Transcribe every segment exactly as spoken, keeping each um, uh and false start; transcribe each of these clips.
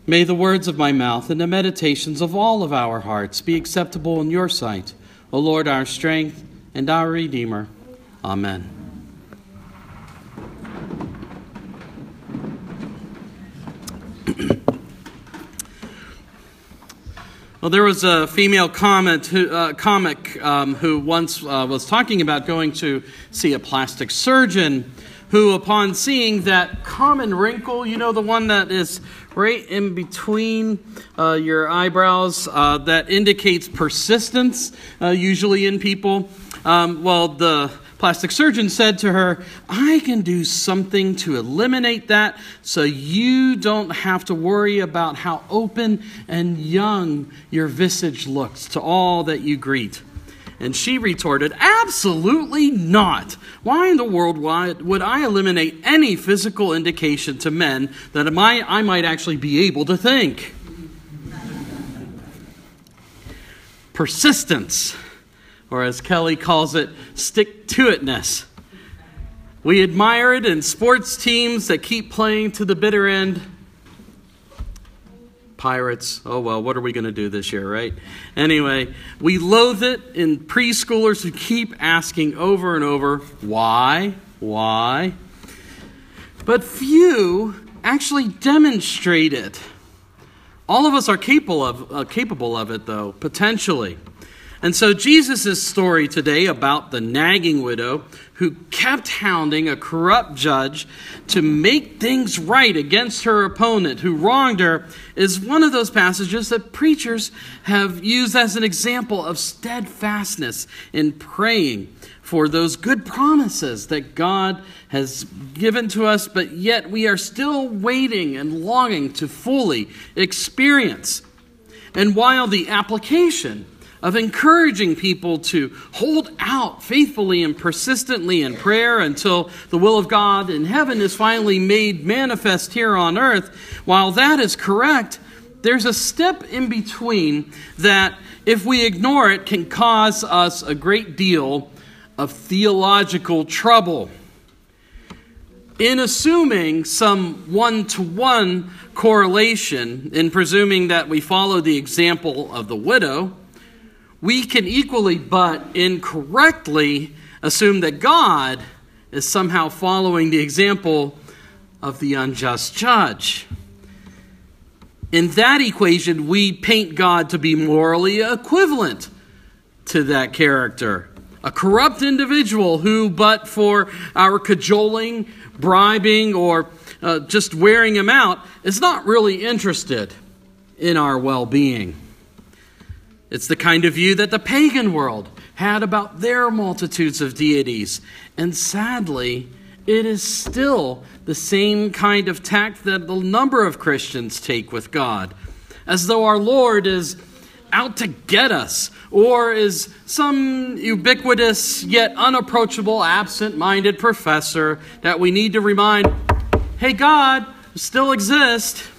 May the words of my mouth and the meditations of all of our hearts be acceptable in your sight, O Lord, our strength and our Redeemer. Amen. Well, there was a female comment who, uh, comic um, who once uh, was talking about going to see a plastic surgeon who, upon seeing that common wrinkle, you know, the one that is right in between uh, your eyebrows, uh, that indicates persistence, uh, usually in people. Um, well, the plastic surgeon said to her, I can do something to eliminate that so you don't have to worry about how open and young your visage looks to all that you greet. And she retorted, absolutely not. Why in the world would I eliminate any physical indication to men that I might actually be able to think? Persistence, or as Kelly calls it, stick-to-itness. We admire it in sports teams that keep playing to the bitter end. Pirates, oh well, what are we going to do this year, right? Anyway, we loathe it in preschoolers who keep asking over and over, why, why? But few actually demonstrate it. All of us are capable of, uh, capable of it, though, potentially. And so Jesus' story today about the nagging widow who kept hounding a corrupt judge to make things right against her opponent who wronged her is one of those passages that preachers have used as an example of steadfastness in praying for those good promises that God has given to us, but yet we are still waiting and longing to fully experience. And while the application of encouraging people to hold out faithfully and persistently in prayer until the will of God in heaven is finally made manifest here on earth, while that is correct, there's a step in between that, if we ignore it, can cause us a great deal of theological trouble. In assuming some one-to-one correlation, in presuming that we follow the example of the widow, we can equally but incorrectly assume that God is somehow following the example of the unjust judge. In that equation, we paint God to be morally equivalent to that character. A corrupt individual who, but for our cajoling, bribing, or uh, just wearing him out, is not really interested in our well-being. It's the kind of view that the pagan world had about their multitudes of deities. And sadly, it is still the same kind of tact that the number of Christians take with God, as though our Lord is out to get us, or is some ubiquitous yet unapproachable absent-minded professor that we need to remind, hey, God still exists.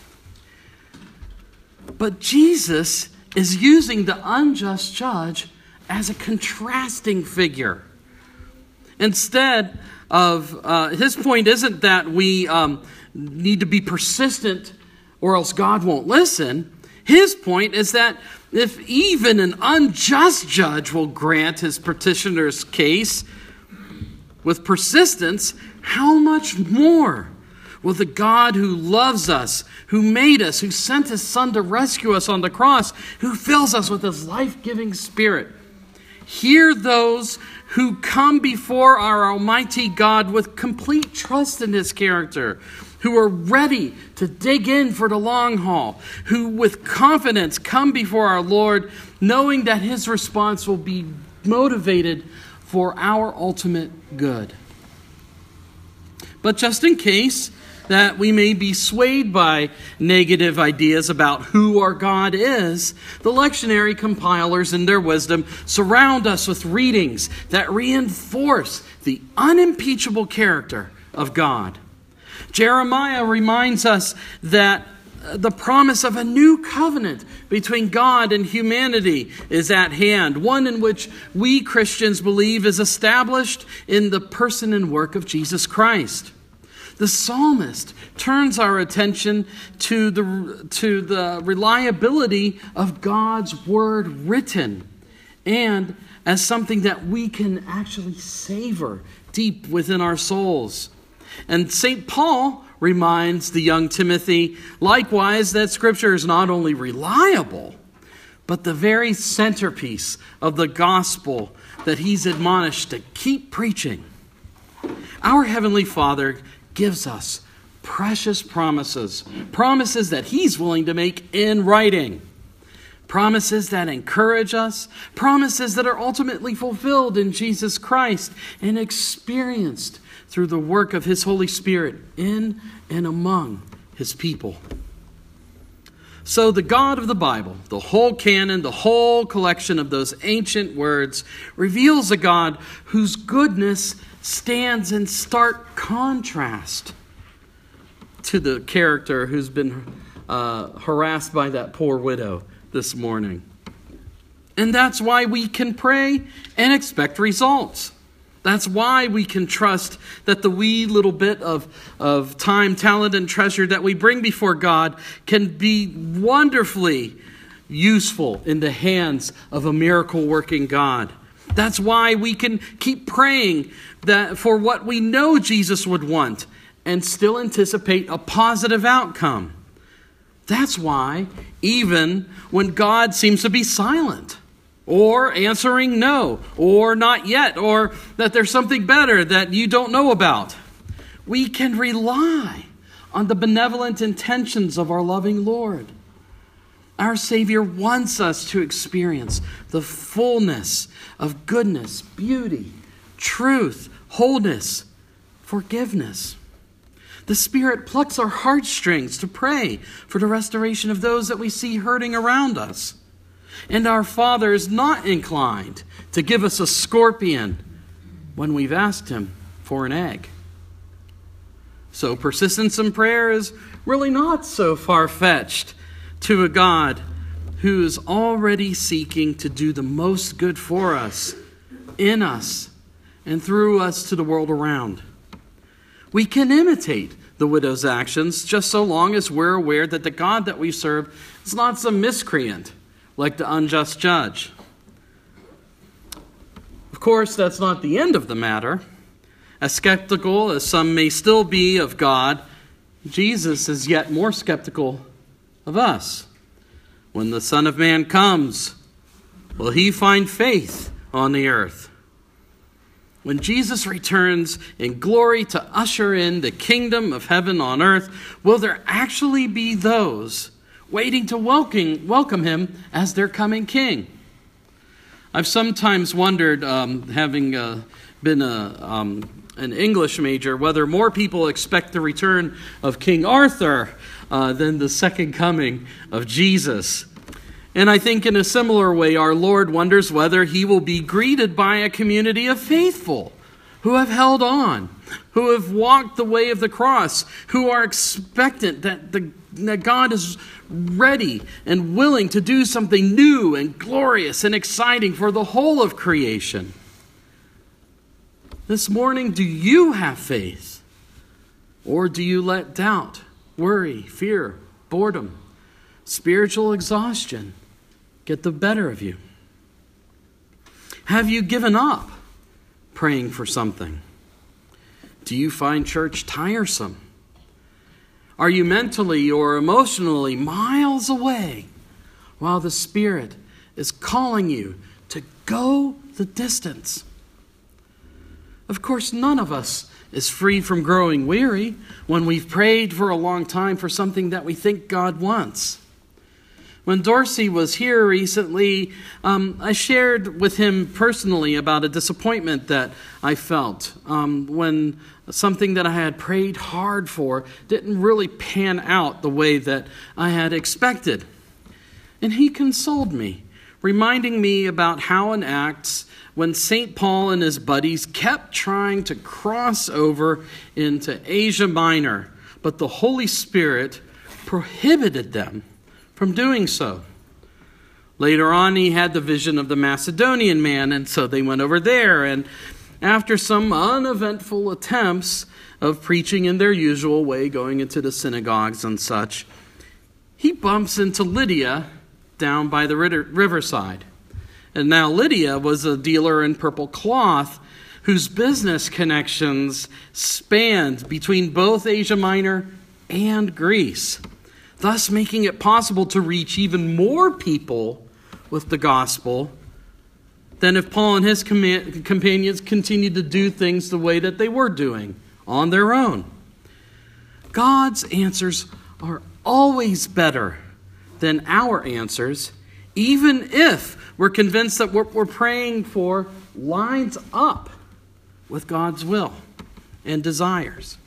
But Jesus is using the unjust judge as a contrasting figure. Instead of, uh, his point isn't that we um, need to be persistent or else God won't listen. His point is that if even an unjust judge will grant his petitioner's case with persistence, how much more will the God who loves us, who made us, who sent his Son to rescue us on the cross, who fills us with his life-giving Spirit, hear those who come before our Almighty God with complete trust in his character, who are ready to dig in for the long haul, who with confidence come before our Lord, knowing that his response will be motivated for our ultimate good. But just in case that we may be swayed by negative ideas about who our God is, the lectionary compilers in their wisdom surround us with readings that reinforce the unimpeachable character of God. Jeremiah reminds us that the promise of a new covenant between God and humanity is at hand, one in which we Christians believe is established in the person and work of Jesus Christ. The psalmist turns our attention to the, to the reliability of God's word written, and as something that we can actually savor deep within our souls. And Saint Paul reminds the young Timothy, likewise, that Scripture is not only reliable, but the very centerpiece of the gospel that he's admonished to keep preaching. Our Heavenly Father gives us precious promises, promises that he's willing to make in writing, promises that encourage us, promises that are ultimately fulfilled in Jesus Christ and experienced through the work of his Holy Spirit in and among his people. So the God of the Bible, the whole canon, the whole collection of those ancient words, reveals a God whose goodness stands in stark contrast to the character who's been uh, harassed by that poor widow this morning. And that's why we can pray and expect results. That's why we can trust that the wee little bit of, of time, talent, and treasure that we bring before God can be wonderfully useful in the hands of a miracle-working God. That's why we can keep praying that for what we know Jesus would want and still anticipate a positive outcome. That's why even when God seems to be silent, or answering no, or not yet, or that there's something better that you don't know about, we can rely on the benevolent intentions of our loving Lord. Our Savior wants us to experience the fullness of goodness, beauty, truth, wholeness, forgiveness. The Spirit plucks our heartstrings to pray for the restoration of those that we see hurting around us. And our Father is not inclined to give us a scorpion when we've asked him for an egg. So persistence in prayer is really not so far-fetched to a God who is already seeking to do the most good for us, in us, and through us to the world around. We can imitate the widow's actions just so long as we're aware that the God that we serve is not some miscreant like the unjust judge. Of course, that's not the end of the matter. As skeptical as some may still be of God, Jesus is yet more skeptical of us. When the Son of Man comes, will he find faith on the earth? When Jesus returns in glory to usher in the kingdom of heaven on earth, will there actually be those waiting to welcome, welcome him as their coming king? I've sometimes wondered, um, having uh, been a, um, an English major, whether more people expect the return of King Arthur uh, than the second coming of Jesus. And I think in a similar way, our Lord wonders whether he will be greeted by a community of faithful who have held on, who have walked the way of the cross, who are expectant that, the, that God is ready and willing to do something new and glorious and exciting for the whole of creation. This morning, do you have faith? Or do you let doubt, worry, fear, boredom, spiritual exhaustion get the better of you? Have you given up praying for something? Do you find church tiresome? Are you mentally or emotionally miles away while the Spirit is calling you to go the distance? Of course, none of us is free from growing weary when we've prayed for a long time for something that we think God wants. When Dorsey was here recently, um, I shared with him personally about a disappointment that I felt um, when something that I had prayed hard for didn't really pan out the way that I had expected. And he consoled me, reminding me about how in Acts, when Saint Paul and his buddies kept trying to cross over into Asia Minor, but the Holy Spirit prohibited them from doing so. Later on, he had the vision of the Macedonian man, and so they went over there. And after some uneventful attempts of preaching in their usual way, going into the synagogues and such, he bumps into Lydia down by the riverside. And now Lydia was a dealer in purple cloth whose business connections spanned between both Asia Minor and Greece, thus making it possible to reach even more people with the gospel than if Paul and his com- companions continued to do things the way that they were doing on their own. God's answers are always better than our answers, even if we're convinced that what we're praying for lines up with God's will and desires.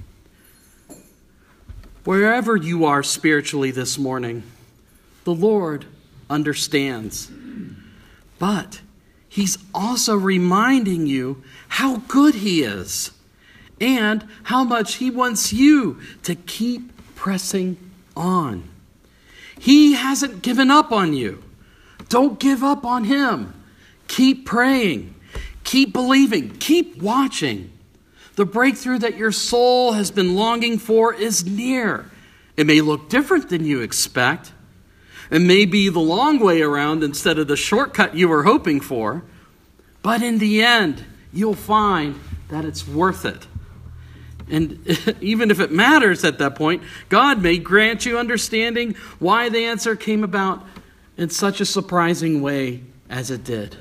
Wherever you are spiritually this morning, the Lord understands. But He's also reminding you how good He is and how much He wants you to keep pressing on. He hasn't given up on you. Don't give up on Him. Keep praying. Keep believing. Keep watching. The breakthrough that your soul has been longing for is near. It may look different than you expect. It may be the long way around instead of the shortcut you were hoping for. But in the end, you'll find that it's worth it. And even if it matters at that point, God may grant you understanding why the answer came about in such a surprising way as it did.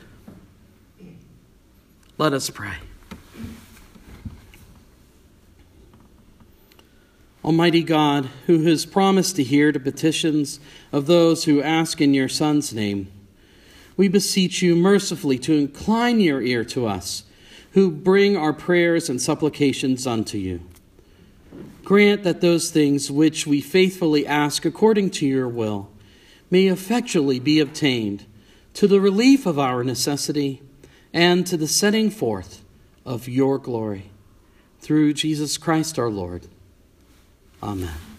Let us pray. Almighty God, who has promised to hear the petitions of those who ask in your Son's name, we beseech you mercifully to incline your ear to us, who bring our prayers and supplications unto you. Grant that those things which we faithfully ask according to your will may effectually be obtained, to the relief of our necessity and to the setting forth of your glory. Through Jesus Christ our Lord. Amen.